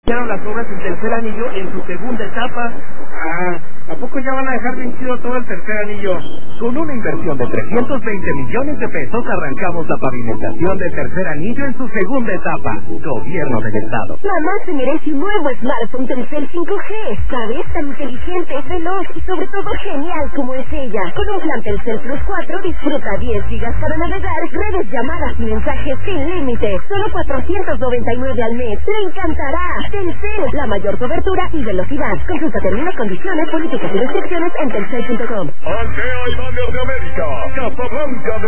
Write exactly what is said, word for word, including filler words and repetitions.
Iniciaron las obras del tercer anillo en su segunda etapa. Ah, ¿a poco ya van a dejar bien chido todo el tercer anillo? Con una inversión de trescientos veinte millones de pesos arrancamos la pavimentación del tercer anillo en su segunda etapa. Gobierno del Estado. Mamá se merece un nuevo smartphone Telcel cinco G. ¿Sabes? Tan inteligente, veloz y sobre todo genial como es ella. Con un plan Telcel Plus cuatro disfruta diez gigas para navegar, redes, llamadas y mensajes sin límite. Solo cuatrocientos noventa y nueve al mes. ¡Le encantará! Telcel, la mayor cobertura y velocidad. Consulta términos, condiciones, políticas y restricciones en telcel punto com. Altea y Banger de América, Casablanca de